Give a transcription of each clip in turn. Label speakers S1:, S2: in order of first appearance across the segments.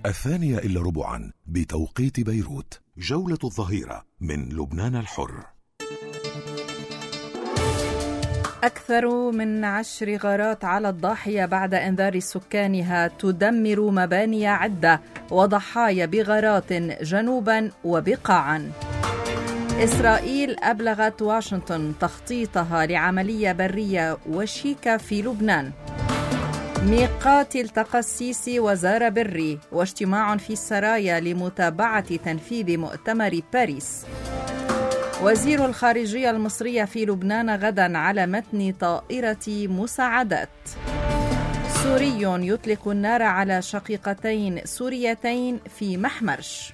S1: 2:15 بتوقيت بيروت. جولة الظهيرة من لبنان الحر.
S2: أكثر من 10 غارات على الضاحية بعد إنذار سكانها تدمر مباني عدة وضحايا بغارات جنوبا وبقاعا. إسرائيل أبلغت واشنطن تخطيطها لعملية برية وشيكة في لبنان. ميقات التقى السيسي وزار بري واجتماع في السرايا لمتابعة تنفيذ مؤتمر باريس. وزير الخارجية المصرية في لبنان غدا على متن طائرة مساعدات. سوري يطلق النار على شقيقتين سوريتين في محمرش.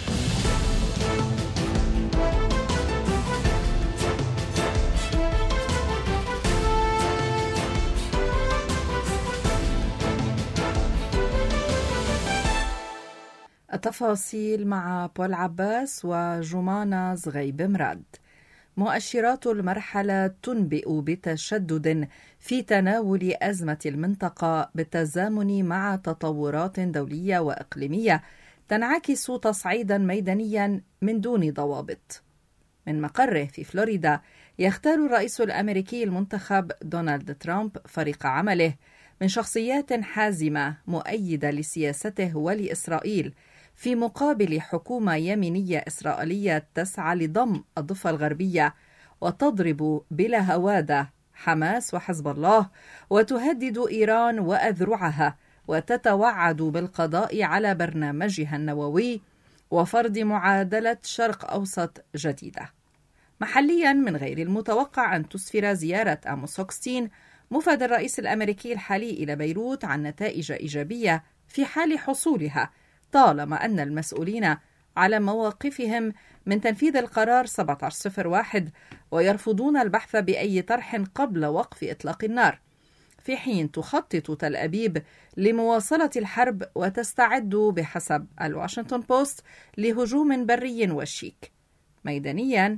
S2: التفاصيل مع بول عباس وجمانة زغيب مراد. مؤشرات المرحلة تنبئ بتشدد في تناول أزمة المنطقة بالتزامن مع تطورات دولية وإقليمية تنعكس تصعيدا ميدانيا من دون ضوابط. من مقره في فلوريدا يختار الرئيس الأمريكي المنتخب دونالد ترامب فريق عمله من شخصيات حازمة مؤيدة لسياسته ولإسرائيل، في مقابل حكومة يمينية إسرائيلية تسعى لضم الضفة الغربية وتضرب بلا هوادة حماس وحزب الله وتهدد إيران وأذرعها وتتوعد بالقضاء على برنامجها النووي وفرض معادلة شرق أوسط جديدة. محليا من غير المتوقع أن تسفر زيارة آموس هوكستين مفاد الرئيس الأمريكي الحالي إلى بيروت عن نتائج إيجابية في حال حصولها، طالما أن المسؤولين على مواقفهم من تنفيذ القرار 1701 ويرفضون البحث بأي طرح قبل وقف إطلاق النار، في حين تخطط تل أبيب لمواصلة الحرب وتستعد بحسب الواشنطن بوست لهجوم بري وشيك. ميدانيا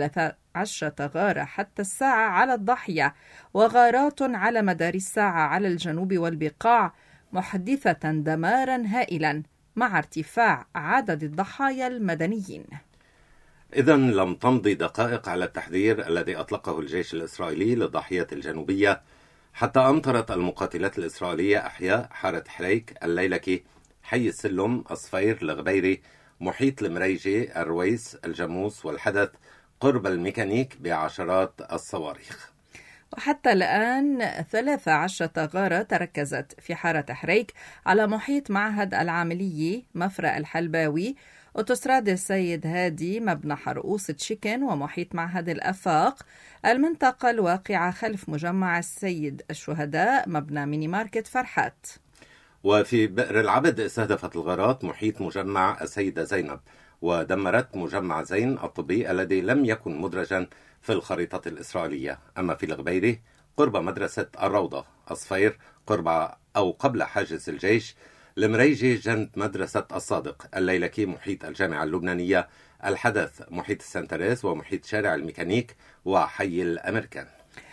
S2: 13 غارة حتى الساعة على الضاحية وغارات على مدار الساعة على الجنوب والبقاع، محدثة دمارا هائلا مع ارتفاع عدد الضحايا المدنيين.
S3: إذن لم تمضي دقائق على التحذير الذي أطلقه الجيش الإسرائيلي للضاحية الجنوبية حتى أمطرت المقاتلات الإسرائيلية أحياء حارة حريك، الليلكي، حي السلم، الصفير، الغبيري، محيط المريجي، الرويس، الجاموس والحدث قرب الميكانيك بعشرات الصواريخ.
S2: وحتى الآن 13 غارة تركزت في حارة حريك على محيط معهد العاملي، مفرق الحلباوي، أوتوستراد السيد هادي، مبنى حرقوس تشيكن، ومحيط معهد الأفاق، المنطقة الواقعة خلف مجمع السيد الشهداء، مبنى ميني ماركت فرحات.
S3: وفي بئر العبد استهدفت الغارات محيط مجمع السيدة زينب ودمرت مجمع زين الطبي الذي لم يكن مدرجا في الخريطة الإسرائيلية. أما في الغبيري قرب مدرسة الروضة، الصفير قرب أو قبل حاجز الجيش، المريجي جنب مدرسة الصادق، الليلكي محيط الجامعة اللبنانية، الحدث محيط السنتريس ومحيط شارع الميكانيك وحي الأمريكان.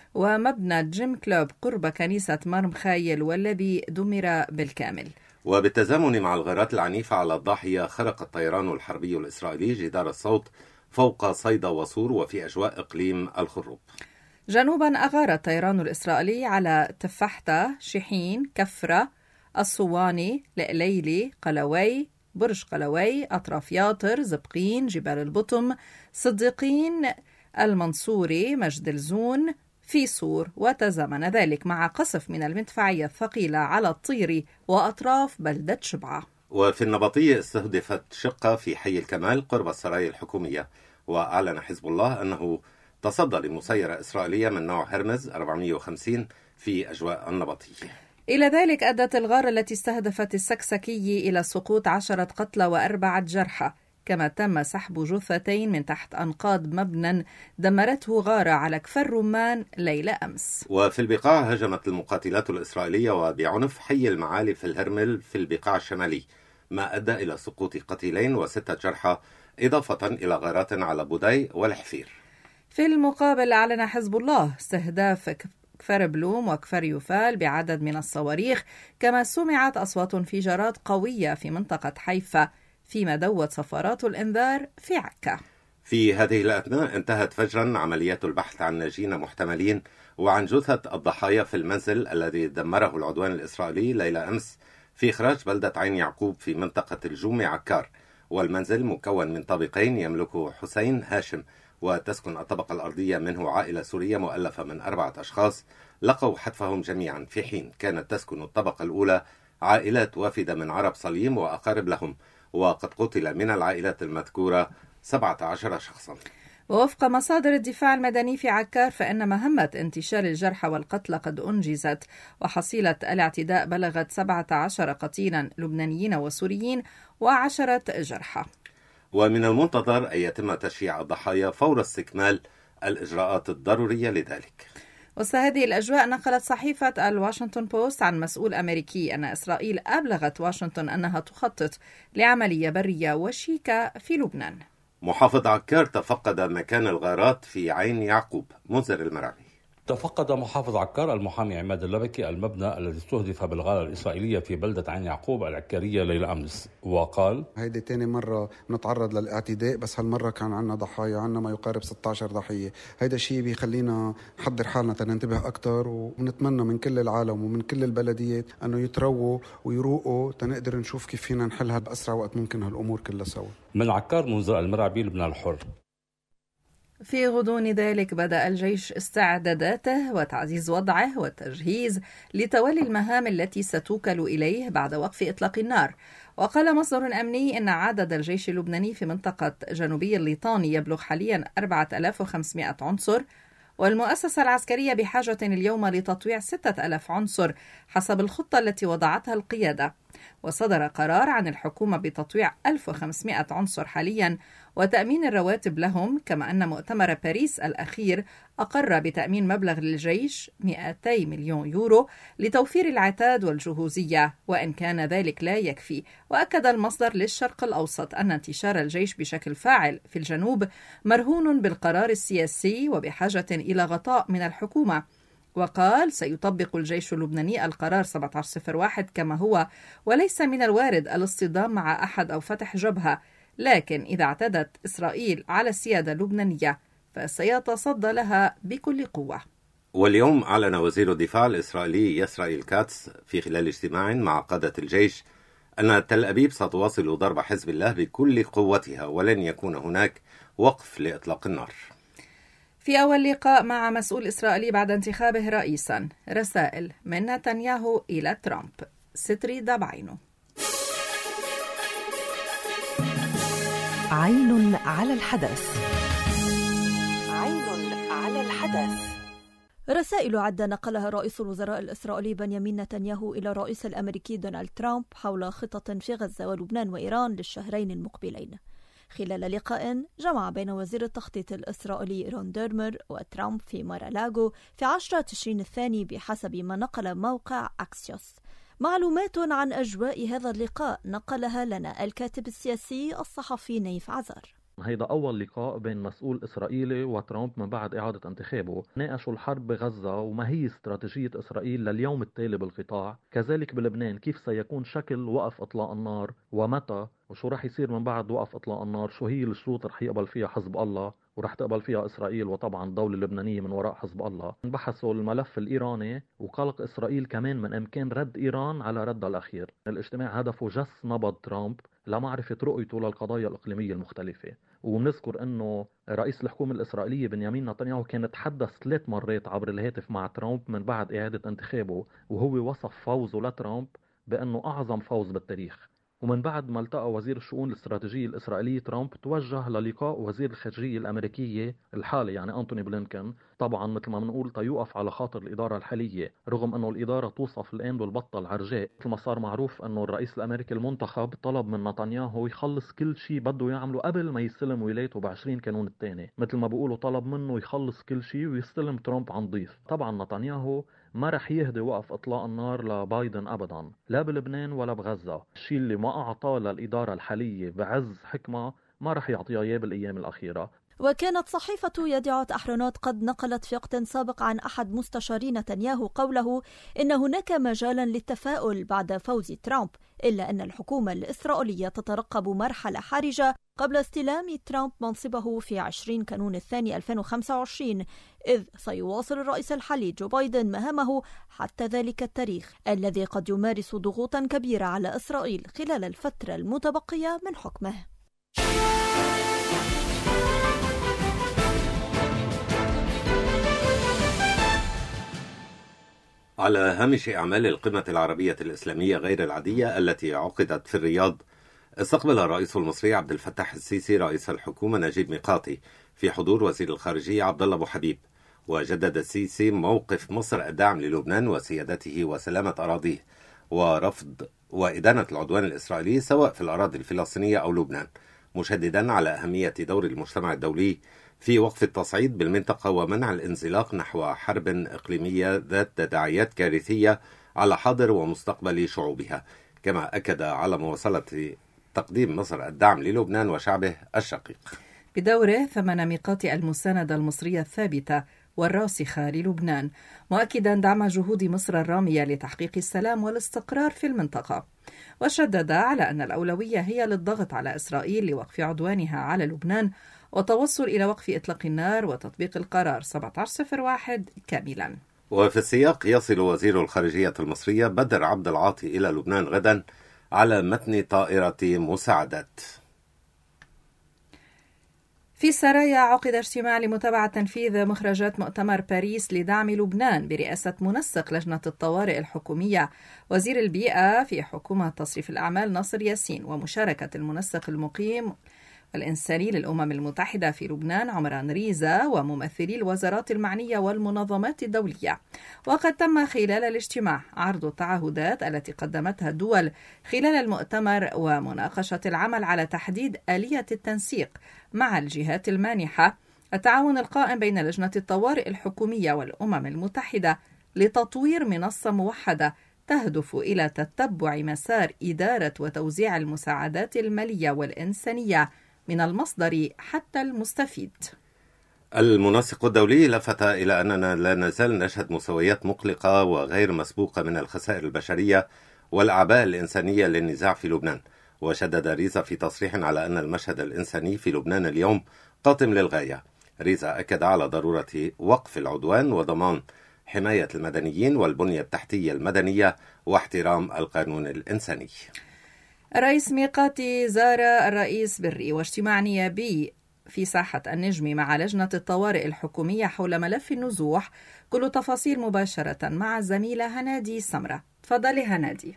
S2: ومبنى جيم كلوب قرب كنيسة مرم خايل والذي دمر بالكامل.
S3: وبالتزامن مع الغارات العنيفة على الضاحية، خرق الطيران الحربي الإسرائيلي جدار الصوت فوق صيدا وصور وفي أجواء إقليم الخروب.
S2: جنوبا أغار الطيران الإسرائيلي على تفحتة، شحين، كفرة، الصواني، لقليلي، قلوي، برج قلوي، أطراف ياطر، زبقين، جبال البطم، صديقين، المنصوري، مجد الزون، في صور. وتزامن ذلك مع قصف من المدفعية الثقيلة على الطير وأطراف بلدة شبعة.
S3: وفي النبطية استهدفت شقة في حي الكمال قرب السرايا الحكومية، وأعلن حزب الله أنه تصدى لمسيرة إسرائيلية من نوع هرمز 450 في أجواء النبطية.
S2: إلى ذلك أدت الغارة التي استهدفت السكسكي إلى سقوط 10 قتلى و4 جرحى، كما تم سحب جثتين من تحت أنقاض مبنى دمرته غارة على كفر رمان ليلة أمس.
S3: وفي البقاع هجمت المقاتلات الإسرائيلية وبعنف حي المعالي في الهرمل في البقاع الشمالي، ما أدى إلى سقوط قتيلين و6 جرحى، إضافة إلى غارات على بوداي والحفير.
S2: في المقابل أعلن حزب الله استهداف كفر بلوم وكفر يوفال بعدد من الصواريخ، كما سمعت أصوات انفجارات قوية في منطقة حيفا، فيما دوت صفارات الإنذار في عكا.
S3: في هذه الأثناء انتهت فجرا عمليات البحث عن ناجين محتملين وعن جثث الضحايا في المنزل الذي دمره العدوان الإسرائيلي ليلة أمس في إخراج بلدة عين يعقوب في منطقة الجومي عكار. والمنزل مكون من طابقين يملكه حسين هاشم، وتسكن الطبقة الأرضية منه عائلة سورية مؤلفة من 4 أشخاص لقوا حتفهم جميعا، في حين كانت تسكن الطبقة الأولى عائلات وافدة من عرب صليم وأقارب لهم، وقد قتل من العائلات المذكورة 17 شخصا.
S2: ووفق مصادر الدفاع المدني في عكار، فإن مهمة انتشار الجرحى والقتلى قد أنجزت، وحصيلة الاعتداء بلغت 17 قتيلا لبنانيين وسوريين و10 جرحى.
S3: ومن المنتظر أن يتم تشييع الضحايا فور استكمال الإجراءات الضرورية لذلك.
S2: وسط هذه الأجواء، نقلت صحيفة الواشنطن بوست عن مسؤول أمريكي أن إسرائيل أبلغت واشنطن أنها تخطط لعملية برية وشيكة في لبنان.
S3: محافظ عكار تفقد مكان الغارات في عين يعقوب. منذر المرعبي.
S4: تفقد محافظ عكار المحامي عماد اللبكي المبنى الذي استهدف بالغارة الإسرائيلية في بلدة عين يعقوب العكارية ليلة أمس، وقال:
S5: هيدي تاني مرة نتعرض للاعتداء، بس هالمرة كان عنا ضحايا، عنا ما يقارب 16 ضحية. هيدا الشيء بيخلينا نحضر حالنا تننتبه أكتر، ونتمنى من كل العالم ومن كل البلديات أنه يترووا ويروقوا تنقدر نشوف كيف فينا نحلها بأسرع وقت ممكن هالأمور كلها سوا.
S4: من عكار منذر المرعبي، لبنان الحر.
S2: في غضون ذلك بدأ الجيش استعداداته وتعزيز وضعه والتجهيز لتولي المهام التي ستوكل إليه بعد وقف إطلاق النار. وقال مصدر أمني إن عدد الجيش اللبناني في منطقة جنوبي الليطاني يبلغ حاليا 4500 عنصر، والمؤسسة العسكرية بحاجة اليوم لتطويع 6000 عنصر حسب الخطة التي وضعتها القيادة. وصدر قرار عن الحكومة بتطويع 1500 عنصر حاليا وتأمين الرواتب لهم، كما أن مؤتمر باريس الأخير أقر بتأمين مبلغ للجيش 200 مليون يورو لتوفير العتاد والجهوزية، وإن كان ذلك لا يكفي. وأكد المصدر للشرق الأوسط أن انتشار الجيش بشكل فاعل في الجنوب مرهون بالقرار السياسي وبحاجة إلى غطاء من الحكومة. وقال: سيطبق الجيش اللبناني القرار 1701 كما هو، وليس من الوارد الاصطدام مع أحد أو فتح جبهة، لكن إذا اعتدت إسرائيل على السيادة اللبنانية فسيتصدى لها بكل قوة.
S3: واليوم أعلن وزير الدفاع الإسرائيلي إسرائيل كاتس في خلال اجتماع مع قادة الجيش أن تل أبيب ستواصل ضرب حزب الله بكل قوتها ولن يكون هناك وقف لإطلاق النار.
S2: في أول لقاء مع مسؤول إسرائيلي بعد انتخابه رئيسا، رسائل من نتنياهو إلى ترامب. ستري دابعينو.
S6: عين على الحدث. عين على الحدث. رسائل عدة نقلها رئيس الوزراء الإسرائيلي بنيامين نتنياهو إلى الرئيس الأمريكي دونالد ترامب حول خطط في غزة ولبنان وإيران للشهرين المقبلين، خلال لقاء جمع بين وزير التخطيط الإسرائيلي إيرون ديرمر وترامب في مارالاغو في 10 تشرين الثاني بحسب ما نقل موقع أكسيوس. معلومات عن أجواء هذا اللقاء نقلها لنا الكاتب السياسي الصحفي نايف عزار.
S7: هيدا أول لقاء بين مسؤول إسرائيلي وترامب من بعد إعادة انتخابه. ناقشوا الحرب بغزة وما هي استراتيجية إسرائيل لليوم التالي بالقطاع، كذلك بلبنان كيف سيكون شكل وقف إطلاق النار ومتى، وشو رح يصير من بعد وقف إطلاق النار، شو هي الشروط رح يقبل فيها حزب الله ورح تقبل فيها إسرائيل وطبعا الدولة اللبنانية من وراء حزب الله. بحثوا الملف الإيراني وقلق إسرائيل كمان من إمكان رد إيران على ردها الأخير. الاجتماع هدفه جس نبض ترامب لمعرفة رؤيته للقضايا الإقليمية المختلفة. وبنذكر أنه رئيس الحكومة الإسرائيلية بنيامين نتنياهو كان تحدث 3 مرات عبر الهاتف مع ترامب من بعد إعادة انتخابه، وهو وصف فوزه لترامب بأنه أعظم فوز بالتاريخ. ومن بعد ما التقى وزير الشؤون الاستراتيجية الإسرائيلي ترامب توجه للقاء وزير الخارجية الأمريكية الحالي يعني أنتوني بلينكن، طبعا مثل ما بنقول تيوقف على خاطر الإدارة الحالية، رغم أنه الإدارة توصف الآن بالبطة العرجاء. مثل ما صار معروف أنه الرئيس الأمريكي المنتخب طلب من نتنياهو يخلص كل شيء بده يعمله قبل ما يستلم ولايته ب20 كانون الثاني، مثل ما بيقولوا طلب منه يخلص كل شيء ويستلم ترامب عن ضيف. طبعا نتنياهو ما رح يهدي وقف إطلاق النار لبايدن أبدا، لا بلبنان ولا بغزة. الشيء اللي ما أعطاه للإدارة الحالية بعز حكمة ما رح يعطيه إياه بالأيام الأخيرة.
S6: وكانت صحيفة يديعوت أحرونوت قد نقلت في وقت سابق عن أحد مستشاري نتنياهو قوله إن هناك مجالا للتفاؤل بعد فوز ترامب، إلا أن الحكومة الإسرائيلية تترقب مرحلة حرجة قبل استلام ترامب منصبه في 20 كانون الثاني 2025، إذ سيواصل الرئيس الحالي جو بايدن مهامه حتى ذلك التاريخ الذي قد يمارس ضغوطا كبيرة على إسرائيل خلال الفترة المتبقية من حكمه.
S3: على هامش أعمال القمة العربية الإسلامية غير العادية التي عقدت في الرياض، استقبل الرئيس المصري عبد الفتاح السيسي رئيس الحكومة نجيب ميقاتي في حضور وزير الخارجية عبد الله أبو حبيب. وجدد السيسي موقف مصر الدعم للبنان وسيادته وسلامة أراضيه، ورفض وإدانة العدوان الإسرائيلي سواء في الأراضي الفلسطينية أو لبنان، مشددا على أهمية دور المجتمع الدولي في وقف التصعيد بالمنطقة ومنع الانزلاق نحو حرب إقليمية ذات تداعيات كارثية على حاضر ومستقبل شعوبها، كما أكد على مواصلة تقديم مصر الدعم للبنان وشعبه الشقيق.
S2: بدوره ثمن ميقاتي المساندة المصرية الثابتة والراسخة للبنان، مؤكدا دعم جهود مصر الرامية لتحقيق السلام والاستقرار في المنطقة، وشدد على أن الأولوية هي للضغط على إسرائيل لوقف عدوانها على لبنان والتوصل إلى وقف إطلاق النار وتطبيق القرار 1701 كاملا.
S3: وفي السياق يصل وزير الخارجية المصرية بدر عبد العاطي إلى لبنان غدا على متن طائرة مساعدات.
S2: في سرايا عقد اجتماع لمتابعة تنفيذ مخرجات مؤتمر باريس لدعم لبنان برئاسة منسق لجنة الطوارئ الحكومية وزير البيئة في حكومة تصريف الأعمال ناصر ياسين، ومشاركة المنسق المقيم الإنساني للأمم المتحدة في لبنان عمران ريزا وممثلي الوزارات المعنية والمنظمات الدولية. وقد تم خلال الاجتماع عرض التعهدات التي قدمتها الدول خلال المؤتمر ومناقشة العمل على تحديد آلية التنسيق مع الجهات المانحة، التعاون القائم بين لجنة الطوارئ الحكومية والأمم المتحدة لتطوير منصة موحدة تهدف إلى تتبع مسار إدارة وتوزيع المساعدات المالية والإنسانية من المصدر حتى المستفيد.
S3: المنسق الدولي لفت إلى أننا لا نزال نشهد مستويات مقلقة وغير مسبوقة من الخسائر البشرية والأعباء الإنسانية للنزاع في لبنان، وشدد ريزا في تصريح على أن المشهد الإنساني في لبنان اليوم قاتم للغاية. ريزا أكد على ضرورة وقف العدوان وضمان حماية المدنيين والبنية التحتية المدنية واحترام القانون الإنساني.
S2: الرئيس ميقاتي زار الرئيس بري واجتماع نيابي في ساحة النجم مع لجنة الطوارئ الحكومية حول ملف النزوح. كل تفاصيل مباشرة مع الزميلة هنادي سمرة. تفضلي هنادي.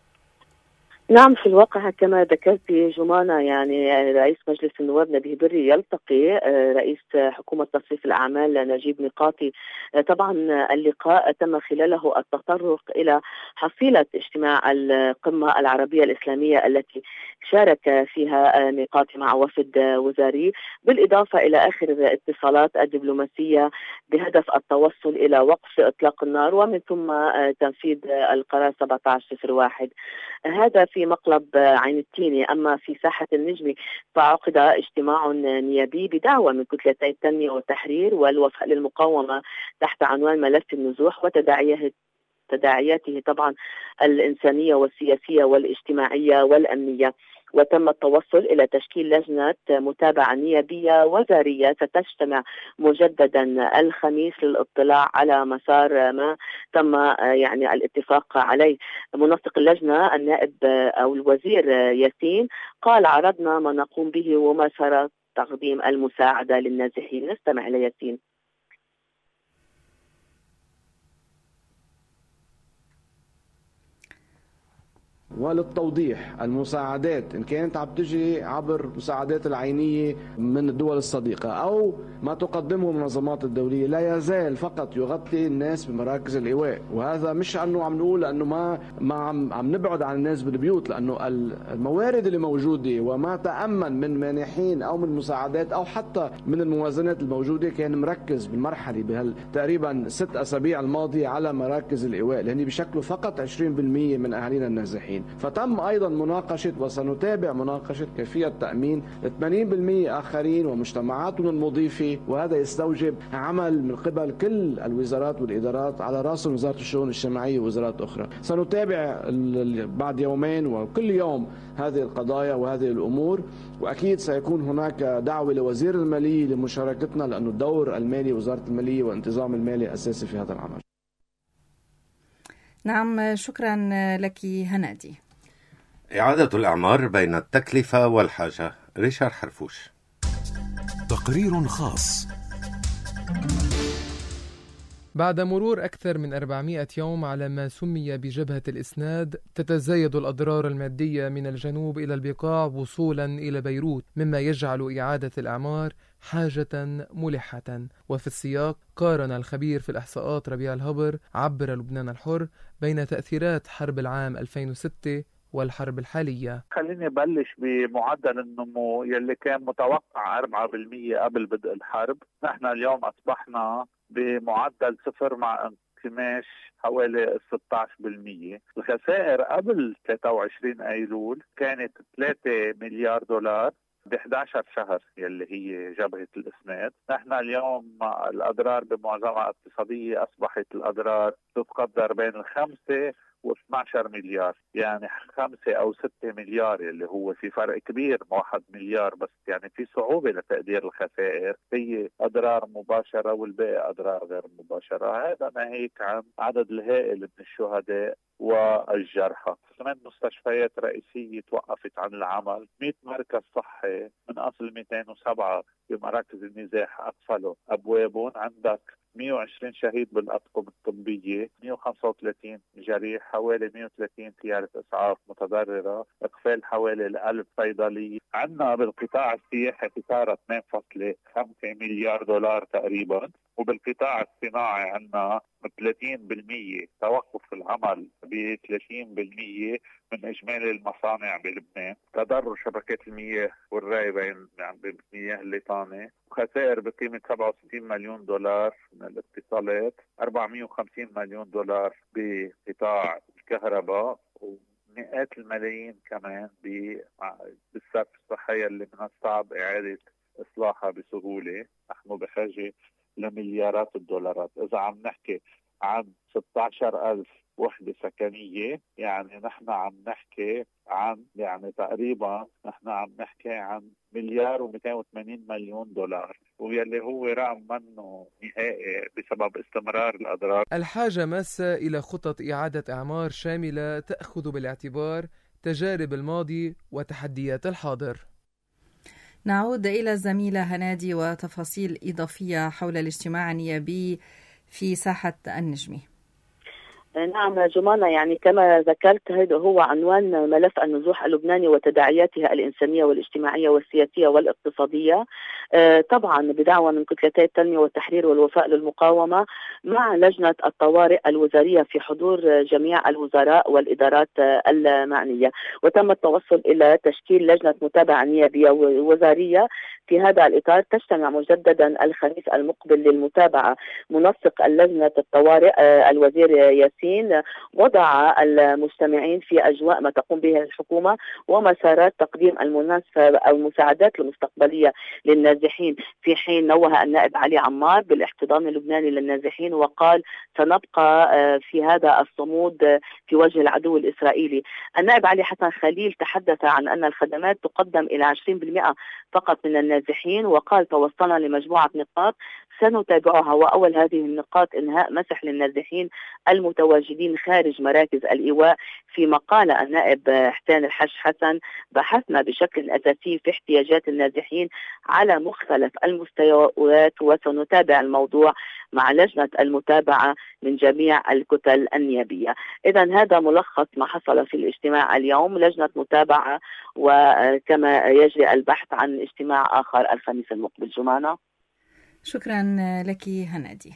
S8: نعم، في الواقع كما ذكرت جمانة، يعني رئيس مجلس النواب نبيه بري يلتقي رئيس حكومة تصريف الأعمال نجيب ميقاتي. طبعا اللقاء تم خلاله التطرق إلى حصيلة اجتماع القمة العربية الإسلامية التي شارك فيها ميقاتي مع وفد وزاري، بالإضافة إلى آخر الاتصالات الدبلوماسية بهدف التوصل إلى وقف إطلاق النار ومن ثم تنفيذ القرار 1701. هذا في مقلب عين التيني. أما في ساحة النجم فعقد اجتماع نيابي بدعوة من كتلتي التنمية والتحرير والوفاء للمقاومة تحت عنوان ملف النزوح وتداعياته طبعا الإنسانية والسياسية والاجتماعية والأمنية. وتم التوصل إلى تشكيل لجنة متابعة نيابية وزارية ستجتمع مجددا الخميس للاطلاع على مسار ما تم يعني الاتفاق عليه. منسق اللجنة النائب أو الوزير ياسين قال: عرضنا ما نقوم به ومسار تقديم المساعدة للنازحين. نستمع إلى ياسين.
S9: وللتوضيح، المساعدات إن كانت عم تجي عبر مساعدات العينية من الدول الصديقة أو ما تقدمه المنظمات الدولية لا يزال فقط يغطي الناس بمراكز الإيواء. وهذا مش أنه عم نقول أنه ما عم نبعد عن الناس بالبيوت، لأنه الموارد اللي موجودة وما تأمن من مانحين أو من مساعدات أو حتى من الموازنات الموجودة كان مركز بالمرحلة تقريبا 6 أسابيع الماضية على مراكز الإيواء، لأن بشكله فقط 20% من أهالينا النازحين. فتم أيضا مناقشة وسنتابع مناقشة كيفية تأمين 80% آخرين ومجتمعاتهم المضيفة، وهذا يستوجب عمل من قبل كل الوزارات والإدارات على رأس وزارة الشؤون الاجتماعية ووزارات أخرى. سنتابع بعد يومين وكل يوم هذه القضايا وهذه الأمور، وأكيد سيكون هناك دعوة لوزير المالية لمشاركتنا، لأن الدور المالي وزارة المالية والانتظام المالي أساسي في هذا العمل.
S2: نعم، شكرا لك هنادي.
S3: إعادة الأعمار بين التكلفة والحاجة. ريشار حرفوش.
S1: تقرير خاص.
S10: بعد مرور أكثر من 400 يوم على ما سمي بجبهة الإسناد، تتزايد الأضرار المادية من الجنوب إلى البقاع وصولا إلى بيروت، مما يجعل إعادة الأعمار حاجة ملحة. وفي السياق قارن الخبير في الإحصاءات ربيع الهبر عبر لبنان الحر بين تأثيرات حرب العام 2006 والحرب الحالية.
S11: خليني أبلش بمعدل النمو يلي كان متوقع 4% قبل بدء الحرب. نحن اليوم أصبحنا بمعدل 0 مع انكماش حوالي 16%. الخسائر قبل 23 أيلول كانت 3 مليار دولار ب11 شهر يلي هي جبهة الإسناد. نحن اليوم الأضرار بمعظمها اقتصادية، أصبحت الأضرار تتقدر بين 5 و12 مليار، يعني 5 أو 6 مليار، اللي هو في فرق كبير، 1 مليار بس، يعني في صعوبة لتقدير الخسائر. هي أضرار مباشرة والباقي أضرار غير مباشرة. هذا ناهيك عن عدد الهائل من الشهداء والجرحى. 8 مستشفيات رئيسية توقفت عن العمل، 100 مركز صحي من أصل 207 بمراكز النزاح أقفلوا أبوابهم. عندك 120 شهيد بالأطقم الطبية، 135 جريح، حوالي 130 سيارة إسعاف متضررة، إقفال حوالي 1000 صيدلية. عندنا بالقطاع السياحي خسارة 2.5 مليار دولار تقريبا، وبالقطاع الصناعي عندنا 30% توقف في العمل، ب 30% من إجمالي المصانع بلبنان. تضرر شبكات المياه والري بالمياه الليطانة، خسائر بقيمة 67 مليون دولار من الاتصالات، 450 مليون دولار بقطاع الكهرباء، ومئات الملايين كمان بالصرف الصحية اللي من الصعب إعادة إصلاحها بسهولة. نحن بحاجة لمليارات الدولارات. إذا عم نحكي عن 16,000 وحدة سكنية، يعني نحن عم نحكي عن تقريبا نحن عم نحكي عن 1,280 مليون دولار، ويلي هو رقم منه نهائي بسبب استمرار الأضرار.
S10: الحاجة ماسة إلى خطط إعادة أعمار شاملة تأخذ بالاعتبار تجارب الماضي وتحديات الحاضر.
S2: نعود إلى الزميلة هنادي وتفاصيل إضافية حول الاجتماع النيابي في ساحة النجمي.
S8: نعم جمانة، يعني كما ذكرت هذا هو عنوان ملف النزوح اللبناني وتداعياته الإنسانية والاجتماعية والسياسية والاقتصادية، طبعا بدعوة من كتلتي التنمية والتحرير والوفاء للمقاومة مع لجنة الطوارئ الوزارية في حضور جميع الوزراء والإدارات المعنية. وتم التوصل إلى تشكيل لجنة متابعة نيابية وزارية في هذا الإطار تجتمع مجددا الخميس المقبل للمتابعة. منسق اللجنة الطوارئ الوزير ياسين وضع المجتمعين في أجواء ما تقوم به الحكومة ومسارات تقديم المساعدات المستقبلية للنازحين، في حين نوه النائب علي عمار بالاحتضان اللبناني للنازحين وقال سنبقى في هذا الصمود في وجه العدو الإسرائيلي. النائب علي حسن خليل تحدث عن أن الخدمات تقدم إلى 20% فقط من النازحين، وقال توصلنا لمجموعة نقاط سنتابعها، وأول هذه النقاط إنهاء مسح للنازحين المتواجدين خارج مراكز الإيواء. فيما قال النائب حسين الحج حسن بحثنا بشكل أساسي في احتياجات النازحين على مختلف المستويات وسنتابع الموضوع مع لجنة المتابعة من جميع الكتل النيابية. إذن هذا ملخص ما حصل في الاجتماع اليوم، لجنة متابعة، وكما يجري البحث عن اجتماع آخر الخميس المقبل. جمانة،
S2: شكرا لك هنادي.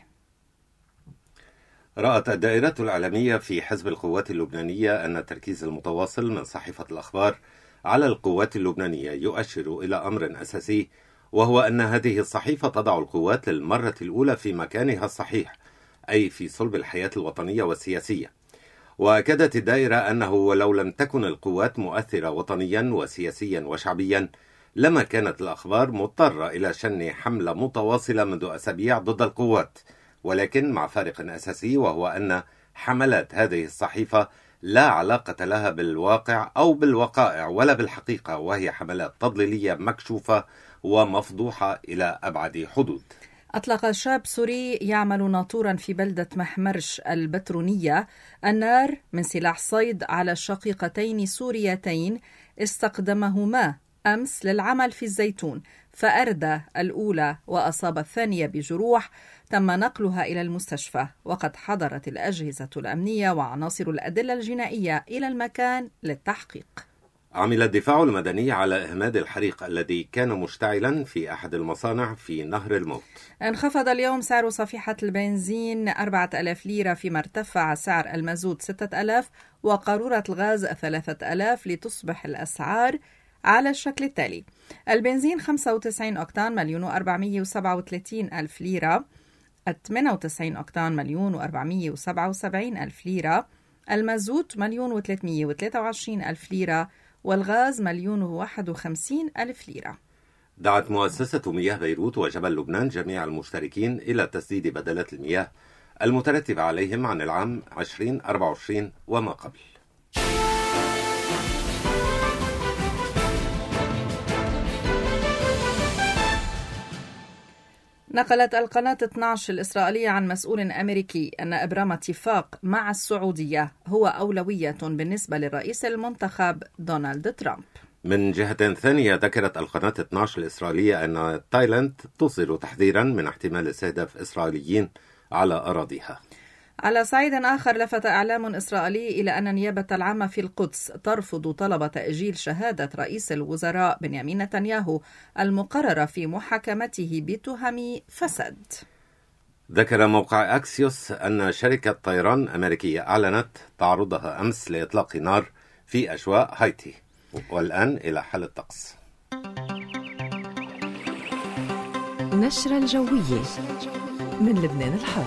S3: رأت الدائرة الإعلامية في حزب القوات اللبنانية أن التركيز المتواصل من صحيفة الأخبار على القوات اللبنانية يؤشر إلى أمر أساسي، وهو أن هذه الصحيفة تضع القوات للمرة الأولى في مكانها الصحيح، أي في صلب الحياة الوطنية والسياسية. وأكدت الدائرة أنه ولو لم تكن القوات مؤثرة وطنيا وسياسيا وشعبيا لما كانت الأخبار مضطرة إلى شن حملة متواصلة منذ أسابيع ضد القوات، ولكن مع فارق أساسي، وهو أن حملات هذه الصحيفة لا علاقة لها بالواقع أو بالوقائع ولا بالحقيقة، وهي حملات تضليلية مكشوفة ومفضوحة إلى أبعد حدود.
S2: أطلق شاب سوري يعمل ناطورا في بلدة محمرش البترونية النار من سلاح صيد على شقيقتين سوريتين استخدمهما أمس للعمل في الزيتون، فأردى الأولى وأصاب الثانية بجروح تم نقلها إلى المستشفى، وقد حضرت الأجهزة الأمنية وعناصر الأدلة الجنائية إلى المكان للتحقيق.
S3: عمل الدفاع المدني على إهماد الحريق الذي كان مشتعلا في أحد المصانع في نهر الموت.
S2: انخفض اليوم سعر صفيحة البنزين 4000 ليرة، فيما ارتفع سعر المازوت 6000 وقارورة الغاز 3000، لتصبح الأسعار على الشكل التالي: البنزين 95 أوكتان 1,437,000 ليرة، 98 أوكتان 1,477,000 ليرة، المازوت 1,323,000 ليرة، والغاز 1,51,000 ليرة.
S3: دعت مؤسسة مياه بيروت وجبل لبنان جميع المشتركين إلى تسديد بدلات المياه المترتبة عليهم عن العام 2024 وما قبل.
S2: نقلت القناة 12 الإسرائيلية عن مسؤول أمريكي أن إبرام اتفاق مع السعودية هو أولوية بالنسبة للرئيس المنتخب دونالد ترامب.
S3: من جهة ثانية، ذكرت القناة 12 الإسرائيلية أن تايلاند تصدر تحذيرا من احتمال استهداف إسرائيليين على أراضيها.
S2: على صعيد آخر، لفت إعلام إسرائيلي إلى أن النيابة العامة في القدس ترفض طلب تأجيل شهادة رئيس الوزراء بنيامين نتنياهو المقررة في محاكمته بتهم فساد.
S3: ذكر موقع أكسيوس أن شركة طيران أمريكية أعلنت تعرضها أمس لإطلاق نار في أجواء هايتي. والآن إلى حال الطقس.
S12: نشرة الجوية من لبنان الحر.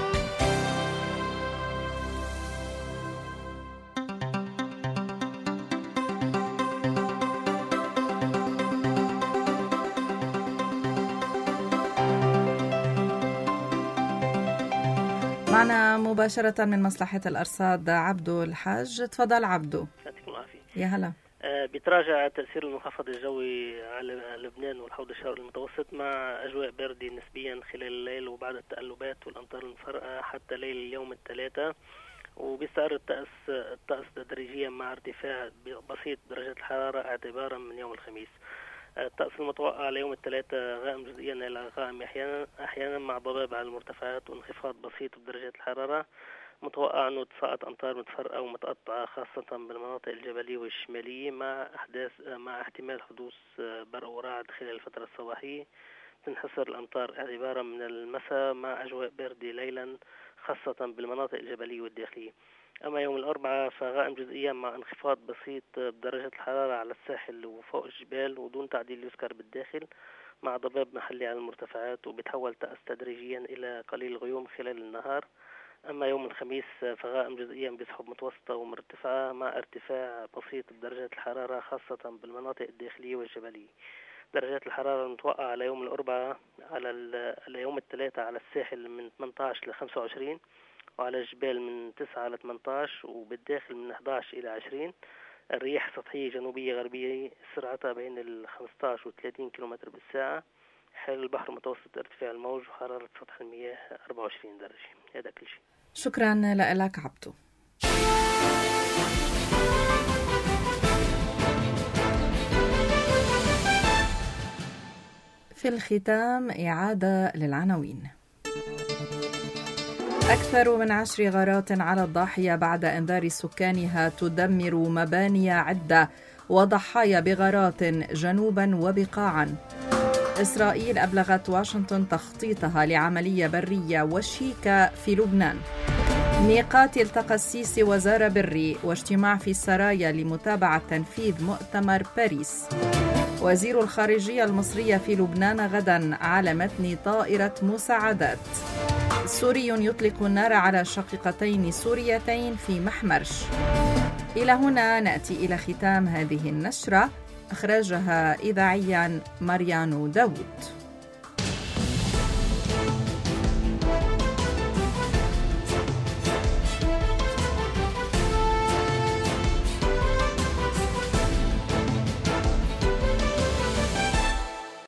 S2: معنا مباشرة من مصلحة الأرصاد عبدو الحاج. تفضل عبدو. يا هلا.
S13: بيتراجع تأثير المنخفض الجوي على لبنان والحوض الشرقي المتوسط مع أجواء باردة نسبيا خلال الليل وبعد التقلبات والأمطار المفرقة حتى ليل اليوم الثلاثاء، وبيستمر الطقس تدريجيا مع ارتفاع بسيط درجات الحرارة اعتبارا من يوم الخميس. الطقس المتوقع ليوم الثلاثاء غائم جزئيا إلى غائم أحيانا مع ضباب على المرتفعات وانخفاض بسيط بدرجات الحرارة. متوقع أنه تساقط أمطار متفرقة ومتقطعة خاصة بالمناطق الجبلية والشمالية مع احتمال حدوث برق ورعد خلال الفترة الصباحية. تنحصر الأمطار اعتبارا من المساء مع أجواء باردة ليلا خاصة بالمناطق الجبلية والداخلية. أما يوم الأربعاء فغائم جزئيا مع انخفاض بسيط بدرجة الحرارة على الساحل وفوق الجبال ودون تعديل يذكر بالداخل مع ضباب محلي على المرتفعات، وبتحول طقس تدريجيا إلى قليل غيوم خلال النهار. أما يوم الخميس فغائم جزئيا بسحب متوسطة ومرتفعة مع ارتفاع بسيط بدرجات الحرارة خاصة بالمناطق الداخلية والجبلية. درجات الحرارة المتوقعة على يوم الأربعاء على يوم الثلاثاء على الساحل من 18 ل 25، وعلى الجبال من 9 ل 18، وبالداخل من 11 إلى 20. الرياح سطحية جنوبية غربية سرعتها بين ال 15 و 30 كم بالساعة. حال البحر متوسط ارتفاع الموج وحرارة سطح المياه 24 درجة. هذا كل شيء.
S2: شكرا لك عبدو. في الختام إعادة للعناوين. أكثر من 10 غارات على الضاحية بعد إنذار سكانها تدمر مباني عدة وضحايا بغارات جنوبا وبقاعا. إسرائيل أبلغت واشنطن تخطيطها لعملية برية وشيكة في لبنان. ميقات التقى السيسي وزارة بري واجتماع في السرايا لمتابعة تنفيذ مؤتمر باريس. وزير الخارجية المصرية في لبنان غدا على متن طائرة مساعدات. سوري يطلق النار على شقيقتين سوريتين في محمرش. إلى هنا نأتي إلى ختام هذه النشرة، أخرجها إذاعيا ماريانو داوود.